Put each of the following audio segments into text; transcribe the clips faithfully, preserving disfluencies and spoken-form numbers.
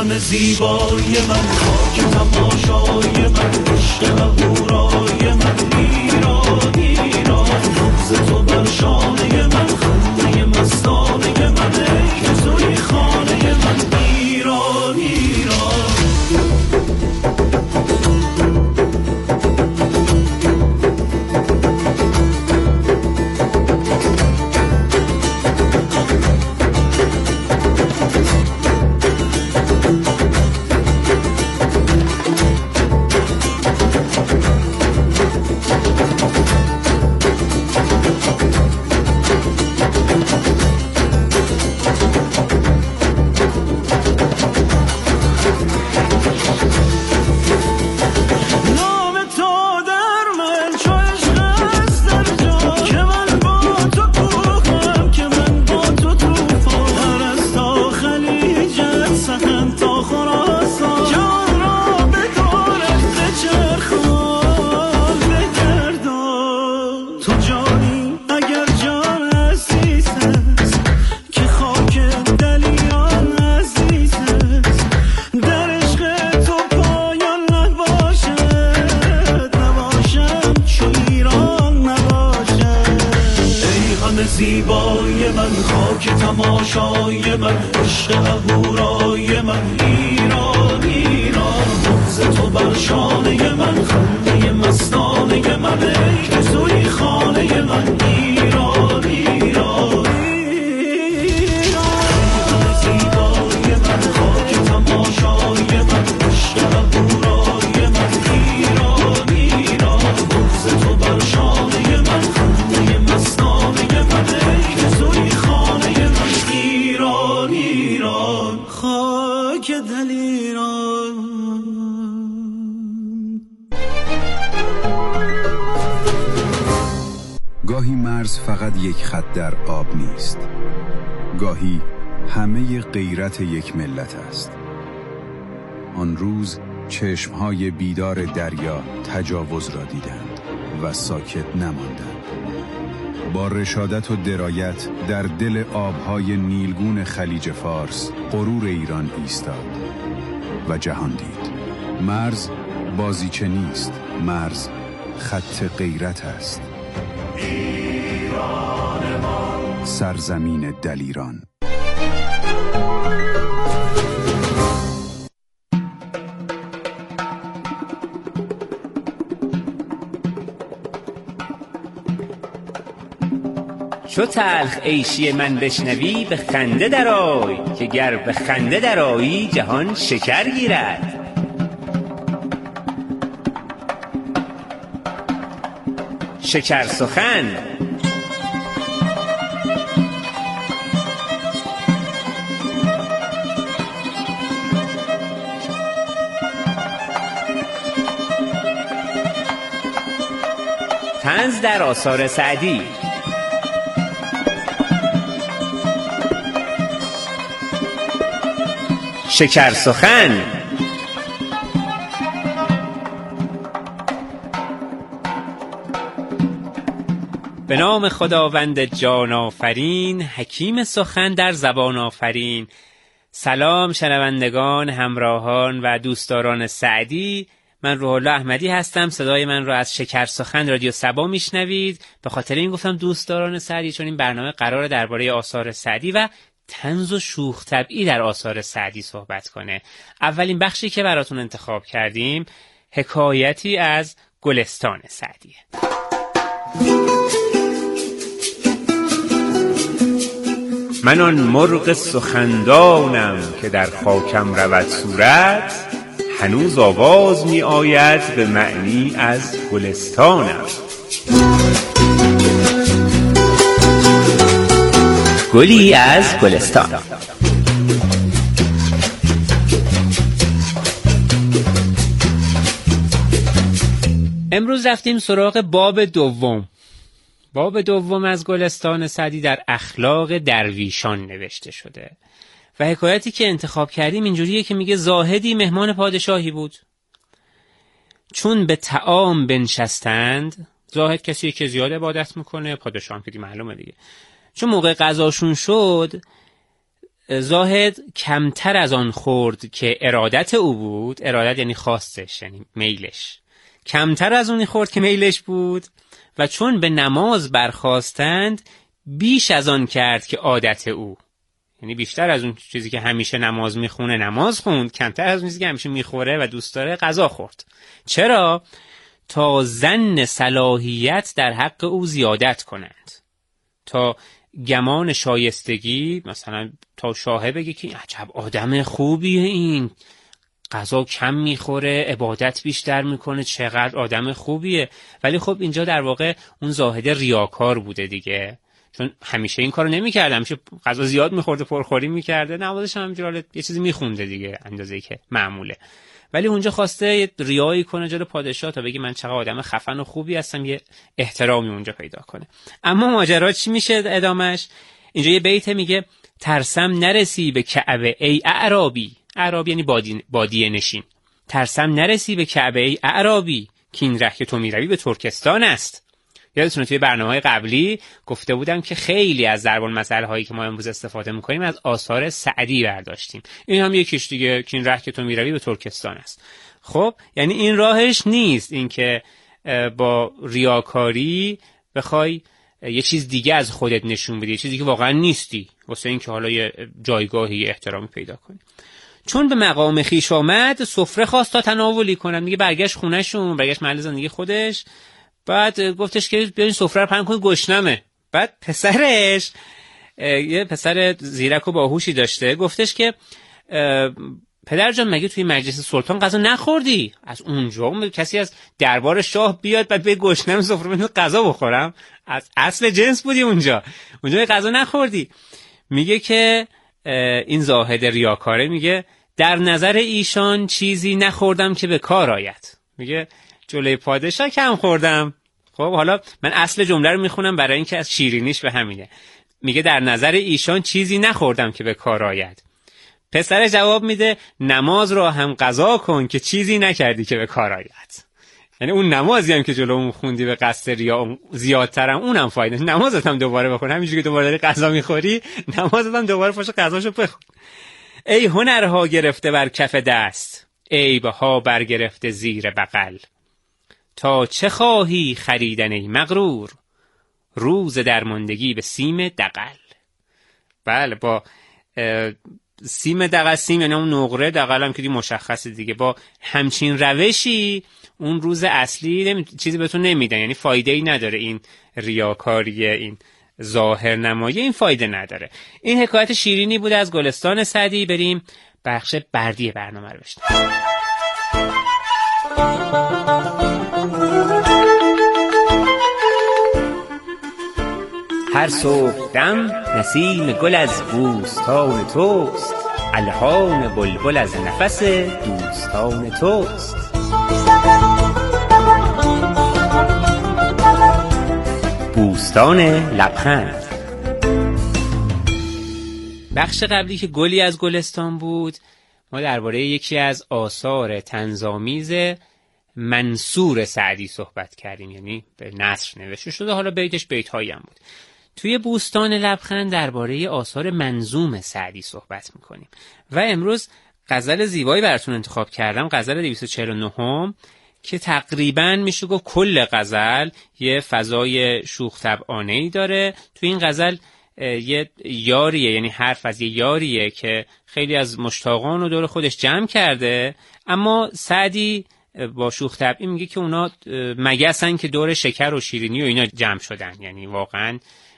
همه زیبای من، خاک تماشای من، عشق هورای من، ایران ایران، نبض تو بر شانه من، خنده مستانه من، ای که توی خانه من، ایران ایران. زیبای من، خاک تماشای من، عشق هورای من، ایران ایران، نبض تو بر شانه من، خنده مستانه من، ای که توی خانه من، ایران ایران. ایران زیبای من، خاک تماشای من، عشق هورای من، ایران ایران، نبض تو بر شانه من، خنده مستانه من، ای که توی خانه من، ایران ایران، خاک دل ایران. گاهی مرز فقط یک خط در آب نیست، گاهی همه غیرت یک ملت است. آن روز چشمهای بیدار دریا تجاوز را دیدند و ساکت نماندند. با رشادت و درایت در دل آبهای نیلگون خلیج فارس غرور ایران ایستاد و جهان دید. مرز بازیچه نیست، مرز خط غیرت است. ایران ما، سرزمین دلیران. چو تلخ عیشی من بشنوی به خنده درآی، که گر به خنده درآیی جهان شکر گیرد. شکر سخن طنز در آثار سعدی. شکر سخن. به نام خداوند جان آفرین، حکیم سخن در زبان آفرین. سلام شنوندگان، همراهان و دوستداران سعدی. من روح الله احمدی هستم. صدای من را از شکر سخن رادیو سبا میشنوید. به خاطر این گفتم دوستداران سعدی، چون این برنامه قراره درباره آثار سعدی و طنز و شوخ طبعی در آثار سعدی صحبت کنه. اولین بخشی که براتون انتخاب کردیم حکایتی از گلستان سعدیه. من آن مرغ سخندانم که در خاکم رود صورت، هنوز آواز می آید به معنی از گلستانم. گلی از گلستان. امروز رفتیم سراغ باب دوم. باب دوم از گلستان سعدی در اخلاق درویشان نوشته شده و حکایتی که انتخاب کردیم اینجوریه که میگه زاهدی مهمان پادشاهی بود. چون به طعام بنشستند، زاهد کسی که زیاد عبادت میکنه، پادشاه هم که معلومه دیگه. چون موقع غذاشون شد، زاهد کمتر از آن خورد که ارادت او بود. ارادت یعنی خواستش، یعنی میلش. کمتر از اونی خورد که میلش بود و چون به نماز برخاستند بیش از آن کرد که عادت او، یعنی بیشتر از اون چیزی که همیشه نماز میخونه نماز خوند، کمتر از اون چیزی که همیشه میخوره و دوست داره غذا خورد. چرا؟ تا ظن صلاحیت در حق او زیادت کنند، تا گمان شایستگی، مثلا تا شاهد بگه که عجب آدم خوبیه این، غذا کم میخوره، عبادت بیشتر میکنه، چقدر آدم خوبیه. ولی خب اینجا در واقع اون زاهد ریاکار بوده دیگه، چون همیشه این کارو نمیکرده، همیشه غذا زیاد میخورده، پرخوری میکرده، نمازش هم همینجوری یه چیزی میخونده دیگه اندازه‌ای که معموله. ولی اونجا خواسته یه ریایی کنه جلوی پادشاه تا بگه من چقدر آدم خفن و خوبی هستم، یه احترامی اونجا پیدا کنه. اما ماجرا چی میشه ادامش؟ اینجا یه بیت میگه ترسم نرسی به کعبه ای اعرابی. اعرابی یعنی بادی بادیه نشین. ترسم نرسی به کعبه ای اعرابی که این ره که تو میروی به ترکستان است. یادتونه توی برنامه‌های قبلی گفته بودم که خیلی از ضرب المثل هایی که ما امروز استفاده می‌کنیم از آثار سعدی برداشتیم. این هم یکیش دیگه، که این ره که تو میروی به ترکستان است. خب یعنی این راهش نیست، این که با ریاکاری بخوای یه چیز دیگه از خودت نشون بدی، یه چیزی که واقعا نیستی، واسه این که حالا یه جایگاهی احترامی پیدا کنی. چون به مقام خیش آمد سفره خواست تا تناولی کنن. میگه برگشت خونه‌شون، برگشت محل زندگی خودش. بعد گفتش که بیاین سفره رو پهن کنید، گشنمه. بعد پسرش، یه پسر زیرک و باهوشی داشته، گفتش که پدر جان مگه توی مجلس سلطان غذا نخوردی؟ از اونجا کسی از دربار شاه بیاد بعد به گشنم سفره ببینم غذا بخورم؟ از اصل جنس بودی اونجا، اونجا غذا نخوردی. میگه که این زاهد ریاکاره میگه در نظر ایشان چیزی نخوردم که به کار آید. میگه جلوی پادشاه کم خوردم. خب حالا من اصل جمله رو میخونم برای اینکه از شیرینیش به همینه. میگه در نظر ایشان چیزی نخوردم که به کار آید. پسر جواب میده نماز را هم قضا کن که چیزی نکردی که به کار آید. یعنی اون نمازی هم که جلو اون خوندی به قصد ریا زیادترم اونم فایده. نمازت هم دوباره بخون، همینجوری که دوباره داری غذا میخوری نمازت هم دوباره پاش غذاشو بخون. ای هنرها گرفته بر کف دست، عیبها برگرفته زیر بغل. تا چه خواهی خریدن ای مغرور، روز درماندگی به سیم دغل. بله با سیم دغل، سیم یعنی اون نقره، دغل هم که مشخصه دیگه. با همچین روشی اون روز اصلی نمی... چیزی بهتون نمیدن، یعنی فایده ای نداره. این ریاکاریه، این ظاهر نمایی، این فایده نداره. این حکایت شیرینی بود از گلستان سعدی. بریم بخش بعدی برنامه رو بشنویم. هر صبحدم نسیم گل از بوستان توست، الهام بلبل از نفس دوستان توست. بوستان لبخند. بخش قبلی که گلی از گلستان بود، ما درباره یکی از آثار طنزآمیز منصور سعدی صحبت کردیم، یعنی به نثر نوشته شده، حالا بیتش بیت‌هایی هم بود. توی بوستان لبخند درباره آثار منظوم سعدی صحبت میکنیم و امروز غزل زیبایی براتون انتخاب کردم، غزل دویست و چهل و نه، که تقریباً میشه گفت کل غزل یه فضای شوخ طبعانه‌ای داره. توی این غزل یه یاریه، یعنی حرف از یه یاریه که خیلی از مشتاقان رو دور خودش جمع کرده، اما سعدی با شوخ طبعی میگه که اونا مگسن که دور شکر و شیرینی و اینا جمع شدن، یعنی واقعاً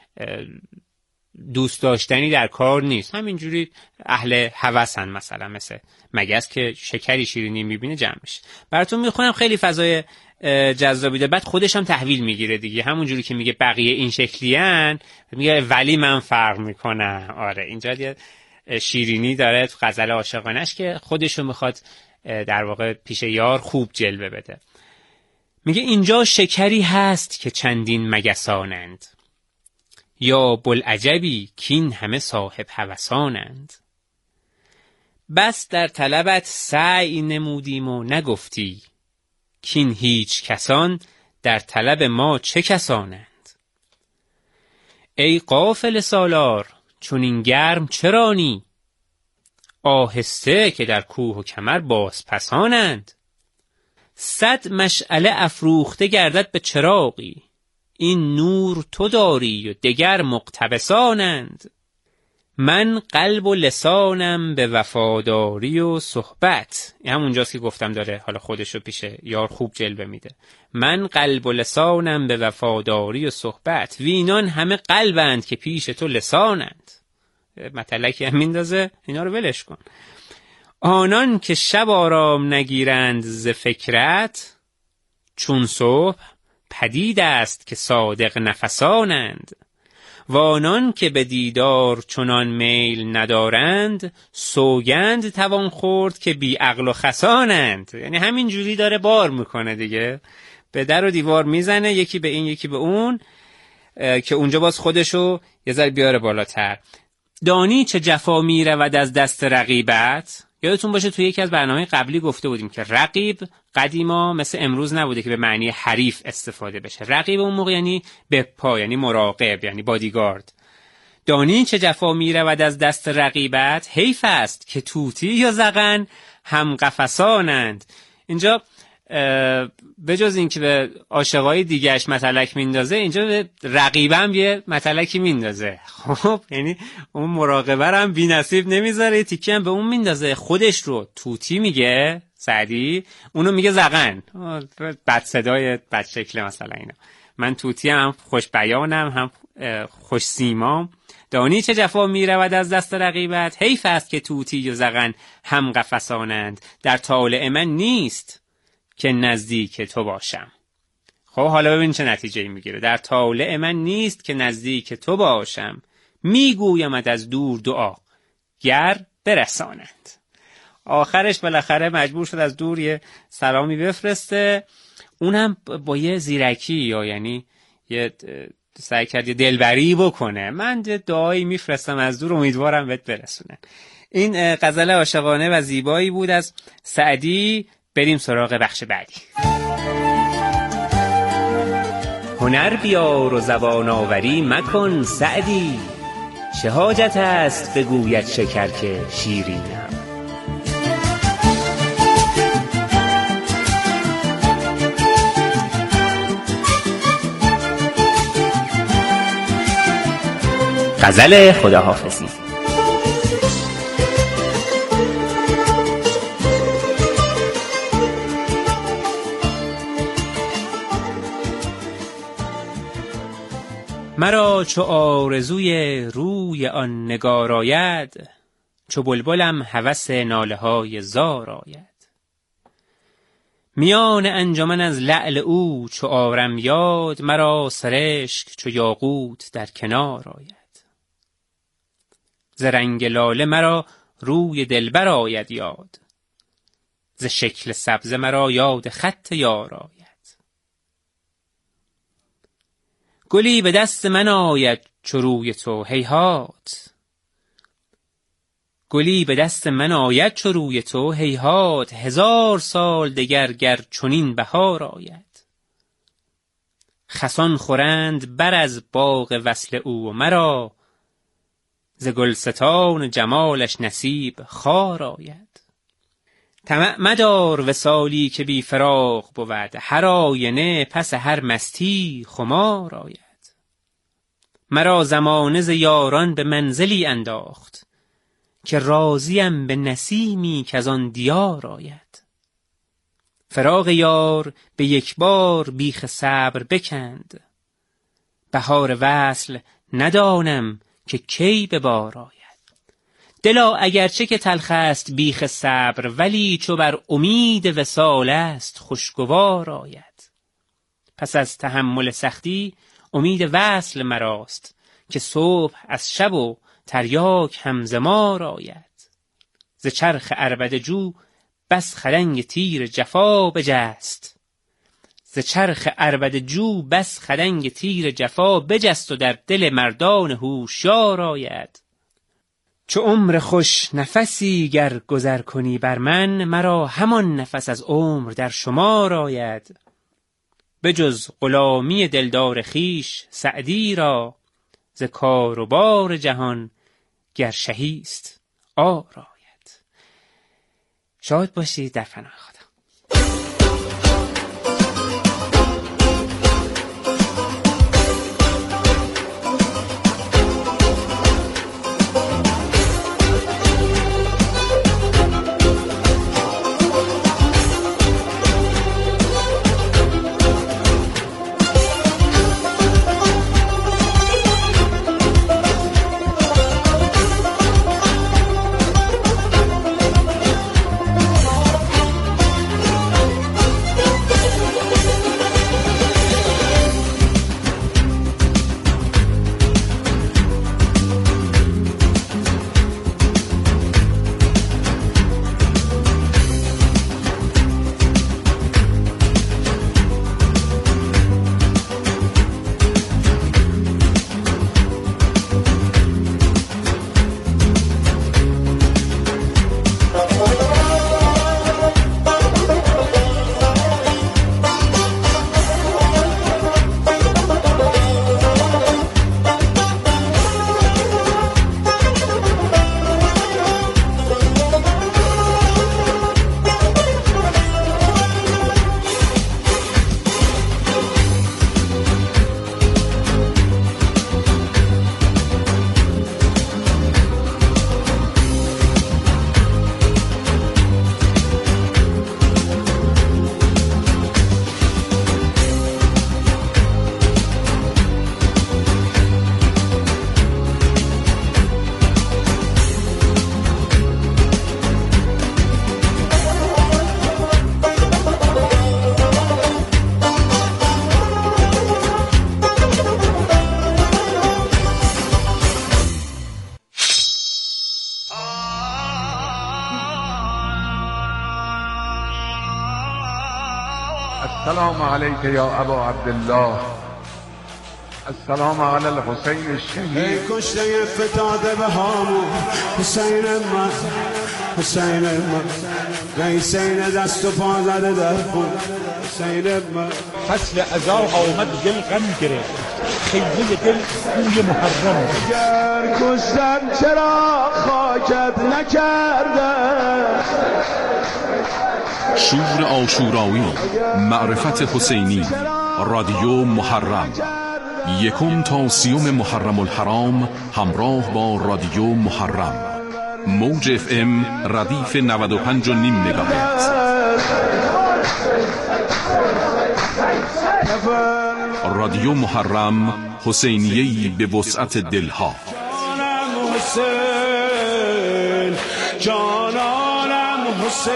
دوست داشتنی در کار نیست، همینجوری اهل هوسن، مثلا مثل مگس که شکری شیرینی میبینه جمع میشه. براتون میخونم، خیلی فضای جذابی داره. بعد خودش هم تحویل میگیره دیگه، همونجوری که میگه بقیه این شکلیان میگه ولی من فرق میکنم. آره اینجا یه شیرینی داره تو غزل عاشقانش که خودشو میخواد در واقع پیش یار خوب جلوه بده. میگه اینجا شکری هست که چندین مگسانند، یا بلعجبی کین همه صاحب هوسانند. بس در طلبت سعی نمودیم و نگفتی، کین هیچ کسان در طلب ما چه کسانند. ای غافل سالار چون این گرم چرانی، آهسته که در کوه و کمر بازپسانند. صد مشعله افروخته گردد به چراغی، این نور تو داری و دگر مقتبسانند. من قلب و لسانم به وفاداری و صحبت، این همونجاست که گفتم داره حالا خودشو پیش یار خوب جلوه میده. من قلب و لسانم به وفاداری و صحبت، وینان همه قلبند که پیش تو لسانند. مطلقی هم میندازه، اینا رو ولش کن. آنان که شب آرام نگیرند ز فکرت، چون صبح پدید است که صادق نفسانند. و آنان که به دیدار چنان میل ندارند، سوگند توان خورد که بی عقل و خسانند. یعنی همین جوری داره بار میکنه دیگه، به در و دیوار میزنه، یکی به این یکی به اون، که اونجا باز خودشو یه ذره بیاره بالاتر. دانی چه جفا میرود از دست رقیبت. یادتون باشه توی یکی از برنامه قبلی گفته بودیم که رقیب قدیما مثل امروز نبوده که به معنی حریف استفاده بشه. رقیب اون موقع یعنی به پا، یعنی مراقب، یعنی بادیگارد. دانی چه جفا میرود از دست رقیبت، حیف است که طوطی یا زغن هم قفسانند. اینجا به جز این که به عاشقای دیگهش متلک میندازه، اینجا به رقیبم یه متلکی میندازه. خب یعنی اون مراقبه هم بی نصیب نمیذاره، تیکی هم به اون میندازه. خودش رو طوطی میگه سعدی، اونو میگه زغن، بد صدای بد شکل مثلا اینا. من طوطی هم خوش بیانم هم خوش سیمام. دانی چه جفا میرود از دست رقیبت، حیف است که طوطی و زغن هم قفسانند. در طالع من نیست که نزدیک تو باشم. خب حالا ببین چه نتیجه‌ای میگیره. در طالع من نیست که نزدیک تو باشم، میگویمت از دور دعا گر برسانند. آخرش بالاخره مجبور شد از دور یه سلامی بفرسته، اونم با یه زیرکی، یا یعنی یه سعی کرد یه دلبری بکنه. من دعایی میفرستم از دور، امیدوارم بهت برسونن. این غزل عاشقانه و زیبایی بود از سعدی. بریم سراغ بخش بعدی. هنر بیار و زبان آوری مکن سعدی، چه حاجت است بگوید شکر که شیرینم. غزل خداحافظی. مرا چو آرزوی روی آن نگار آید، چو بلبلم هوس ناله های زار آید. میان انجمن از لعل او چو آرم یاد، مرا سرشک چو یاقوت در کنار آید. ز رنگ لاله مرا روی دلبر آید یاد، ز شکل سبزه مرا یاد خط یار آید. گلی به دست من آید چو روی تو هیهات، گلی به دست من آید چو روی تو هیهات. هزار سال دگر گر چنین بهار آید. خسان خورند بر از باغ وصل او و مرا، ز گلستان جمالش نصیب خار آید. طمع مدار وصالی که بی فراق بود، هر آینه پس هر مستی خمار آید. مرا زمانه ز یاران به منزلی انداخت، که راضیم به نسیمی که از آن دیار آید. فراق یار به یک بار بیخ صبر بکند، بهار وصل ندانم که کی به بار آید. دلا اگرچه که تلخ است بیخ صبر، ولی چو بر امید وصال است خوشگوار آید. پس از تحمل سختی امید وصل مراست، که صبح از شب و تریاک همزمار آید. ز چرخ عربده جو بس خدنگ تیر جفا بجست، ز چرخ عربده جو بس خدنگ تیر جفا بجست، و در دل مردان هوشیار آید. چو عمر خوش نفسی گر گذر کنی بر من، مرا همان نفس از عمر در شمار آید. بجز غلامی دلدار خیش سعدی را، ز کار و بار جهان گر شهیست عار آید. شاد باشید. در پناه خدا. السلام علیک یا ابا عبدالله، السلام علی الحسین الشهید. ای کشته فتاده به هامون حسین من، حسین من، قیسین دست و پا زده در خون حسین من. فصل عزا آمد دل غم گرفت، خیلی دل بوی محرم. گر کشتن چرا خاکت نکرده؟ شور عاشورایی، معرفت حسینی، رادیو محرم، یکم تا سیوم محرم الحرام همراه با رادیو محرم، موج اف ام ردیف نود و پنج و نیم مگاهرتز. رادیو محرم، حسینیه‌ای به وسعت دلها. جانم حسین، جانانم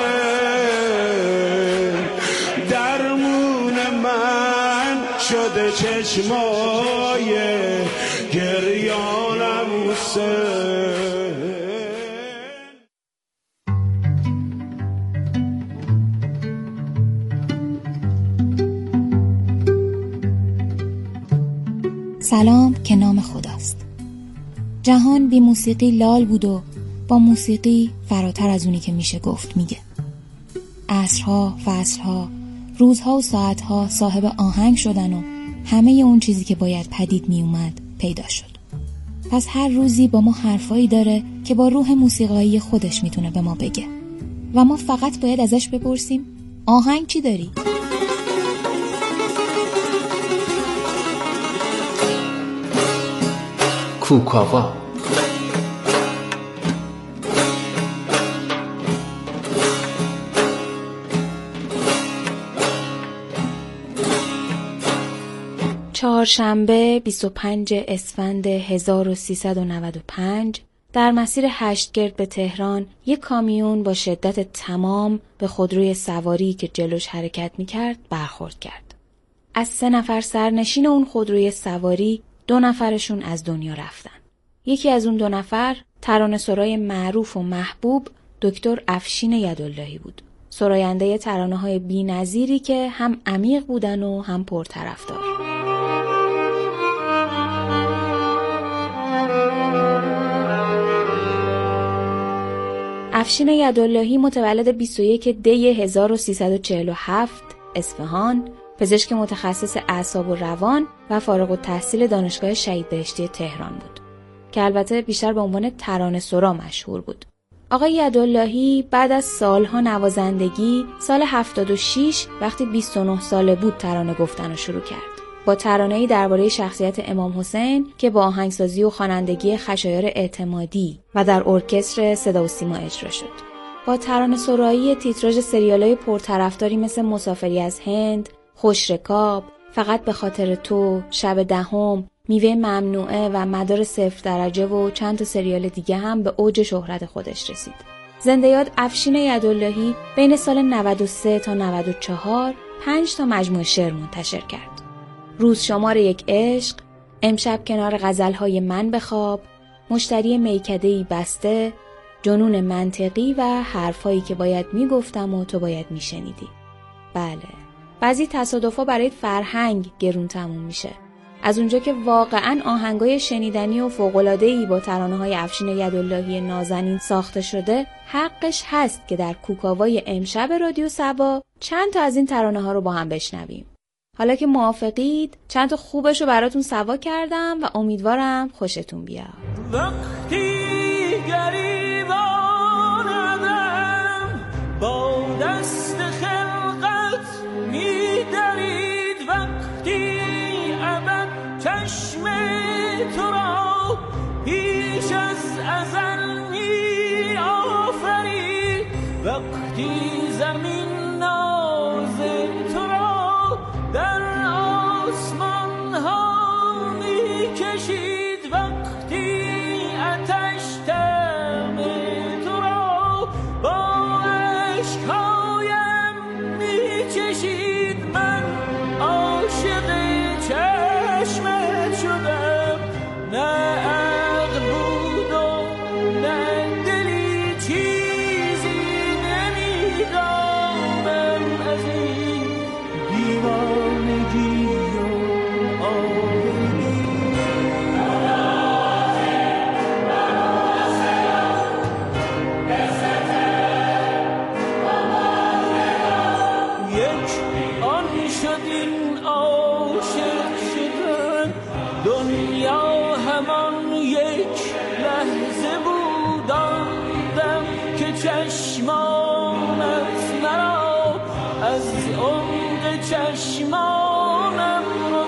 حسین، درمون من شده چشمای گریانم حسین. سلام که نام خداست. جهان بی موسیقی لال بود و با موسیقی فراتر از اونی که میشه گفت میگه. عصرها، فصلها، روزها و ساعتها صاحب آهنگ شدن و همه اون چیزی که باید پدید میومد پیدا شد. پس هر روزی با ما حرفایی داره که با روح موسیقایی خودش میتونه به ما بگه و ما فقط باید ازش بپرسیم آهنگ چی داری؟ کوکاوا. چهارشنبه بیست و پنجم اسفند هزار و سیصد و نود و پنج در مسیر هشتگرد به تهران یک کامیون با شدت تمام به خودروی سواری که جلوش حرکت می‌کرد برخورد کرد. از سه نفر سرنشین اون خودروی سواری دو نفرشون از دنیا رفتن. یکی از اون دو نفر ترانه‌سرای معروف و محبوب دکتر افشین یداللهی بود. سراینده ترانه‌های بی‌نظیری که هم عمیق بودن و هم پرطرفدار. افشین یداللهی متولد بیست و یکم دی هزار و سیصد و چهل و هفت اصفهان، پزشک متخصص اعصاب و روان و فارغ التحصیل دانشگاه شهید بهشتی تهران بود که البته بیشتر به عنوان ترانه‌سرا مشهور بود. آقای یداللهی بعد از سالها نوازندگی سال هفتاد و شش وقتی بیست و نه ساله بود ترانه گفتن رو شروع کرد. با ترانه‌ای درباره شخصیت امام حسین که با آهنگسازی و خوانندگی خشایار اعتمادی و در ارکستر صدا و سیما اجرا شد. با ترانه سرایی تیتراژ سریال‌های پرطرفداری مثل مسافری از هند، خوش رکاب، فقط به خاطر تو، شب دهم، میوه ممنوعه و مدار صفر درجه و چند تا سریال دیگه هم به اوج شهرت خودش رسید. زنده یاد افشین یداللهی بین سال نود و سه تا نود و چهار پنج تا مجموعه شعر منتشر کرد. روز شمار یک عشق، امشب کنار غزلهای من بخواب، مشتری میکده‌ای بسته، جنون منطقی و حرفایی که باید میگفتم و تو باید میشنیدی. بله، بعضی تصادفا برای فرهنگ گرون تموم میشه. از اونجا که واقعاً آهنگای شنیدنی و فوق‌العاده‌ای با ترانه‌های افشین یداللهی نازنین ساخته شده، حقش هست که در کوکاوای امشب رادیو صبا چند تا از این ترانه‌ها رو با هم بشنویم. حالا که موافقید چند تا خوبش رو براتون سوا کردم و امیدوارم خوشتون بیاد. وقتی گریبانم با دست خلقت می‌درید، وقتی ابد چشم تو را پیش از ازل می‌آفرید، وقتی زمین ناز تو را در آسمان ها می‌کشید، وقتی آتش تم تو را با اشک‌هایم می‌چشید، من عاشق چشمت شدم، نه عقل بود و نه دلی، چیزی نمی‌دانم از این دیوانگی و آوری. یک آن شد این عاشق شدن، دنیا همان یک لحظه بود، آن دم که چشمانت مرا از عمق چشمانم رو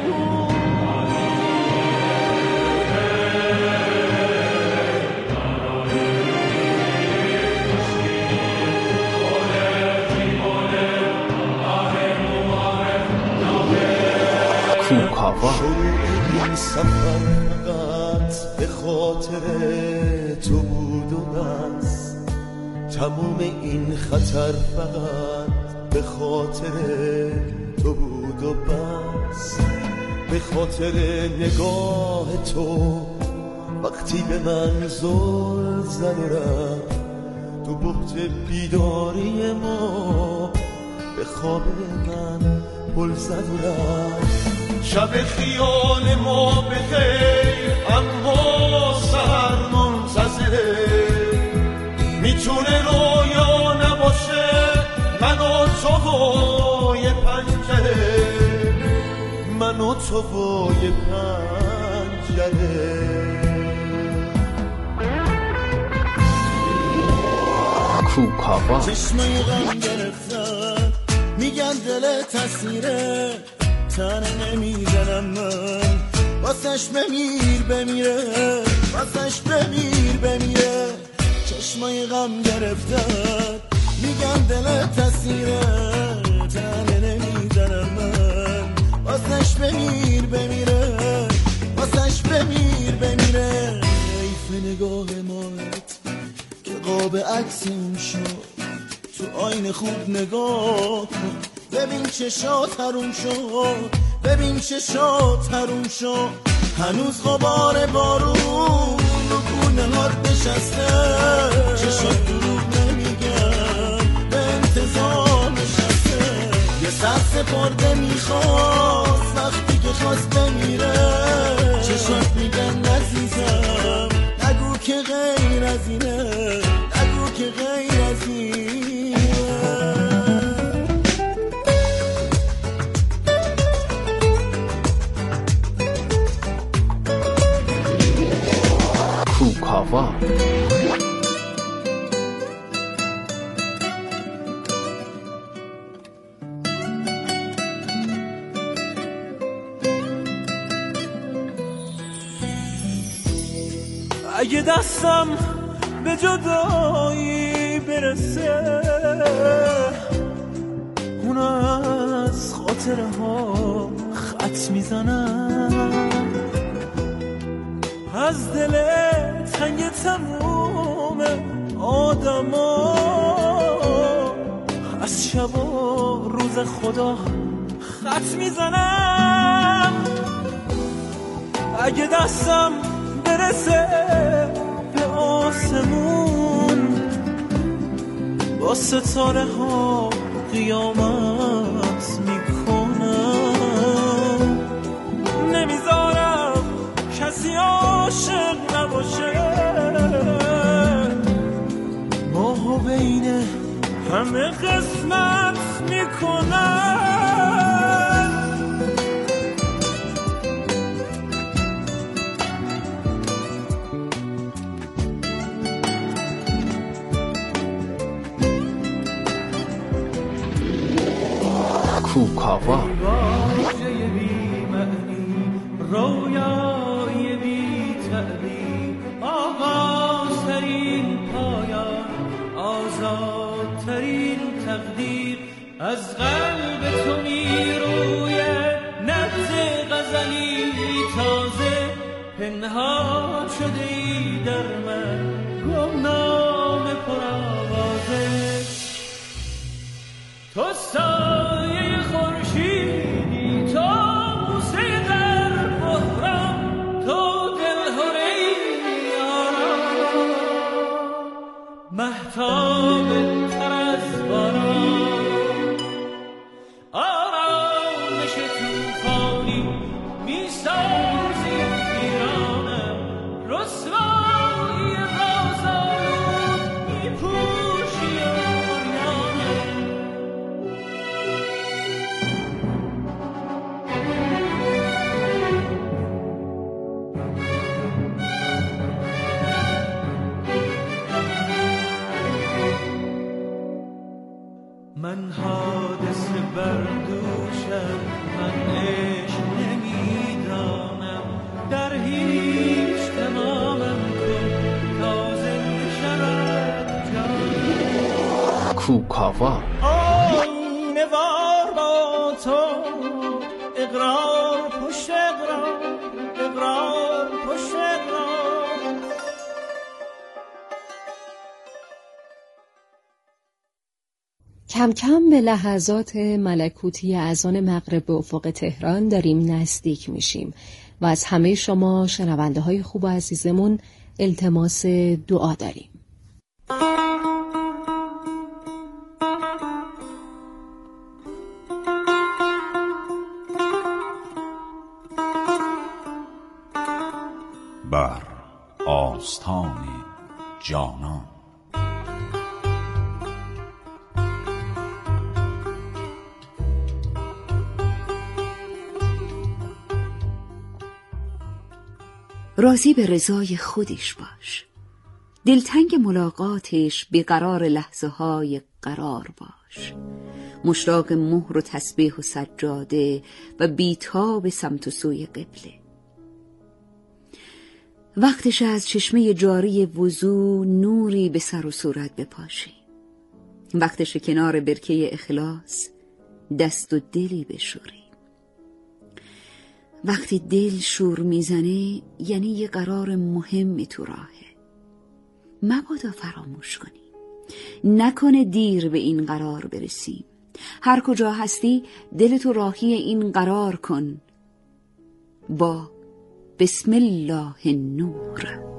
این سفر فقط به خاطر تو بود و بس، تموم این خطر فقط به خاطر تو بود و بس، به خاطر نگاه تو وقتی به من زل زد و رفت، تو بحت بیداری ما به خواب من پل زد و رفت. شب خیال ما به خیر اما سهر منتظره، میتونه رویا نباشه من و تو و یه پنجره، من و تو و یه پنجره. کوکاوا چشمای غم گرفتن میگن دل تسیره، تنه نمیزنم من واسش بمیر بمیره، واسش بمیر بمیره. چشمای غم گرفتن میگن دل تسیره، تنه نمیزنم من واسش بمیر بمیره، واسش بمیر بمیره. حیف نگاه مات که قاب عکسیم شد، تو آینه خوب نگاه کن ببین چشات حروم شد، ببین چشات حروم شد. هنوز غبار بارون رو گونه هات نشسته، چشات دروغ نمیگن به انتظار نشسته. یه سر سپرده میخواست وقتی که خواست بمیره، چشات میگن عزیزم نگو که غیر از اینه، نگو که غیر از اینه. کوکاوا اگه دستم به جدایی برسه اون از خاطره ها خط میزنم، از دل تنگ تموم آدم ها، از شب و روز خدا خط میزنم. اگه دستم برسه به آسمون با ستاره ها قیامت میکنم، نمیذارم کسی عاشق نباشه، ماهو بین همه قسمت میکنم. کوکاوا واژه بی معنی، رویای بی تعبیر، آغازترین پایان، آزادترین تقدیر، از قلب تو میروید نبض غزلی تازه، پنهان شده ای در من گمنام پرآوازه. تو سایه خورشیدی، تو بوسه در بحران، تو دلهره یاران، مهتاب تر از باران، آرامش توفانی میسازی ایرانم، رسوایی رازآلود میپوشی عریانم. من حادثه بردوشم، من عشق نمیدانم، در هیچ تمامم کن تا زنده شود جان. کوکاوا آینه وار با تو، اقرار پشت اقرار، اقرار پشت اقرار. کم کم به لحظات ملکوتی اذان مغرب به افق تهران داریم نزدیک میشیم و از همه شما شنونده های خوب و عزیزمون التماس دعا داریم. بر آستان جانان. راضی به رضای خودش باش، دلتنگ ملاقاتش بیقرار لحظه های قرار باش، مشتاق مهر و تسبیح و سجاده و بیتاب سمت و سوی قبله. وقتش از چشمه جاری وضو نوری به سر و صورت بپاشی، وقتش کنار برکه اخلاص دست و دلی بشوری. وقتی دل شور میزنه یعنی یه قرار مهمی تو راهه. مبادا فراموش کنی، نکنه دیر به این قرار برسیم. هر کجا هستی دلتو راهی این قرار کن با بسم الله النور.